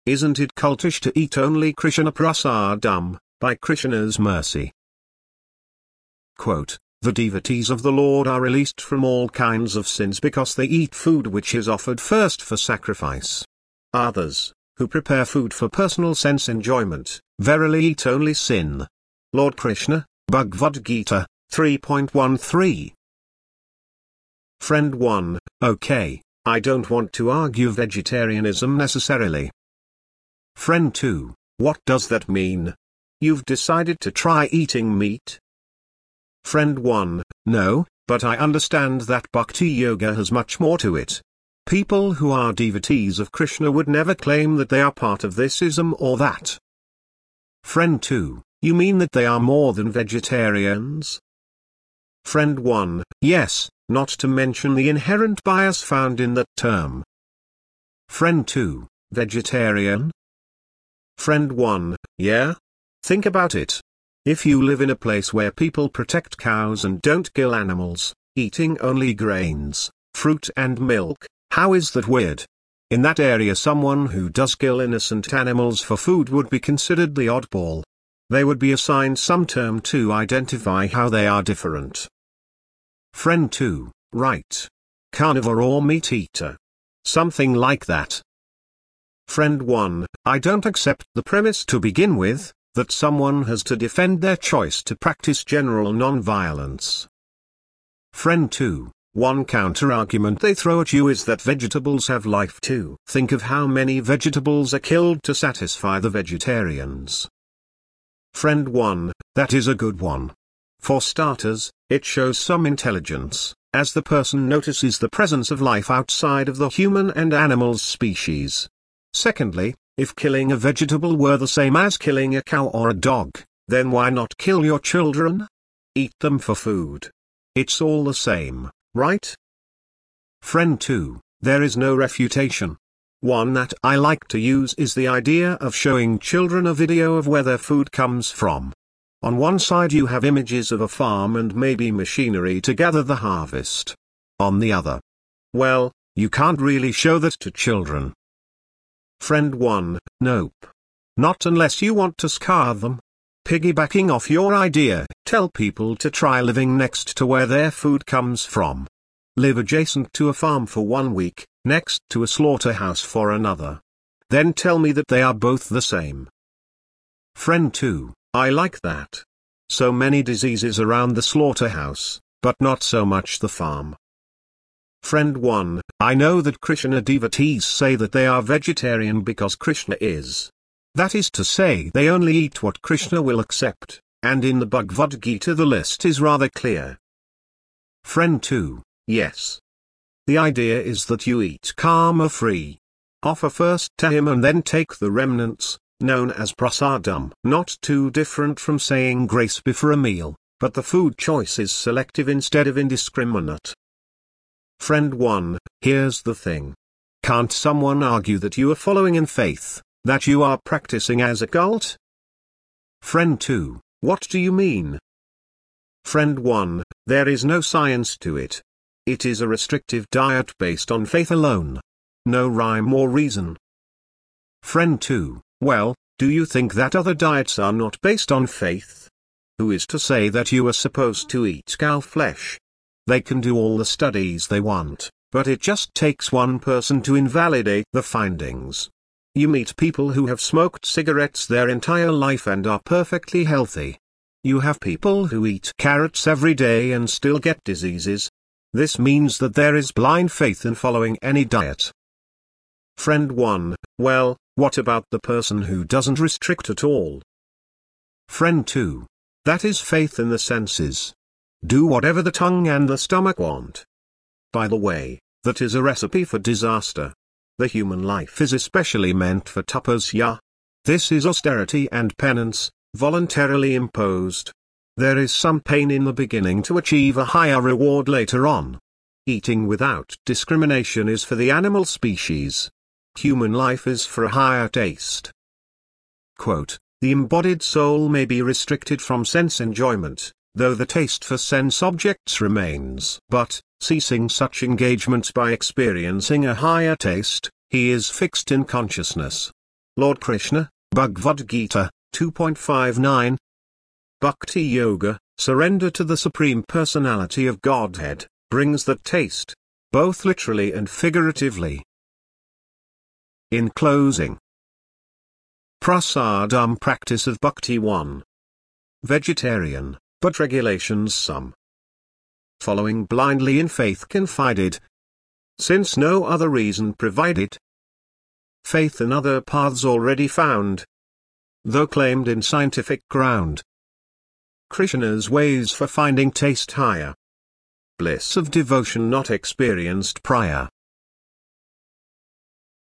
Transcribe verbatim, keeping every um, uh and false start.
Isn't it cultish to eat only Krishna prasadam, by Krishna's mercy? Quote, the devotees of the Lord are released from all kinds of sins because they eat food which is offered first for sacrifice. Others, who prepare food for personal sense enjoyment, verily eat only sin. Lord Krishna, Bhagavad Gita, three point thirteen. Friend one, okay, I don't want to argue vegetarianism necessarily. Friend two, what does that mean? You've decided to try eating meat? Friend one, no, but I understand that Bhakti Yoga has much more to it. People who are devotees of Krishna would never claim that they are part of this ism or that. Friend two, you mean that they are more than vegetarians? Friend one, yes, not to mention the inherent bias found in that term. Friend two, vegetarian? Friend one, yeah? Think about it. If you live in a place where people protect cows and don't kill animals, eating only grains, fruit and milk, how is that weird? In that area someone who does kill innocent animals for food would be considered the oddball. They would be assigned some term to identify how they are different. Friend two, right. Carnivore or meat eater. Something like that. Friend one, I don't accept the premise to begin with, that someone has to defend their choice to practice general non-violence. Friend two, one counter-argument they throw at you is that vegetables have life too. Think of how many vegetables are killed to satisfy the vegetarians. Friend one, that is a good one. For starters, it shows some intelligence, as the person notices the presence of life outside of the human and animals species. Secondly, if killing a vegetable were the same as killing a cow or a dog, then why not kill your children? Eat them for food. It's all the same, right? Friend two, there is no refutation. One that I like to use is the idea of showing children a video of where their food comes from. On one side you have images of a farm and maybe machinery to gather the harvest. On the other, well, you can't really show that to children. Friend one, nope. Not unless you want to scar them. Piggybacking off your idea, tell people to try living next to where their food comes from. Live adjacent to a farm for one week, next to a slaughterhouse for another. Then tell me that they are both the same. Friend two, I like that. So many diseases around the slaughterhouse, but not so much the farm. Friend one, I know that Krishna devotees say that they are vegetarian because Krishna is. That is to say they only eat what Krishna will accept, and in the Bhagavad Gita the list is rather clear. Friend two, yes. The idea is that you eat karma-free. Offer first to him and then take the remnants, known as prasadam. Not too different from saying grace before a meal, but the food choice is selective instead of indiscriminate. Friend one, here's the thing. Can't someone argue that you are following in faith, that you are practicing as a cult? Friend two, what do you mean? Friend one, there is no science to it. It is a restrictive diet based on faith alone. No rhyme or reason. Friend two, well, do you think that other diets are not based on faith? Who is to say that you are supposed to eat cow flesh? They can do all the studies they want, but it just takes one person to invalidate the findings. You meet people who have smoked cigarettes their entire life and are perfectly healthy. You have people who eat carrots every day and still get diseases. This means that there is blind faith in following any diet. Friend one, well, what about the person who doesn't restrict at all? Friend two, that is faith in the senses. Do whatever the tongue and the stomach want. By the way, that is a recipe for disaster. The human life is especially meant for tapasya. This is austerity and penance, voluntarily imposed. There is some pain in the beginning to achieve a higher reward later on. Eating without discrimination is for the animal species. Human life is for a higher taste. Quote, the embodied soul may be restricted from sense enjoyment, though the taste for sense objects remains. But, ceasing such engagement by experiencing a higher taste, he is fixed in consciousness. Lord Krishna, Bhagavad Gita, two point five nine. Bhakti Yoga, surrender to the Supreme Personality of Godhead, brings that taste, both literally and figuratively. In closing, Prasadam practice of Bhakti one. Vegetarian, but regulations some. Following blindly in faith confided, since no other reason provided. Faith in other paths already found, though claimed in scientific ground. Krishna's ways for finding taste higher. Bliss of devotion not experienced prior.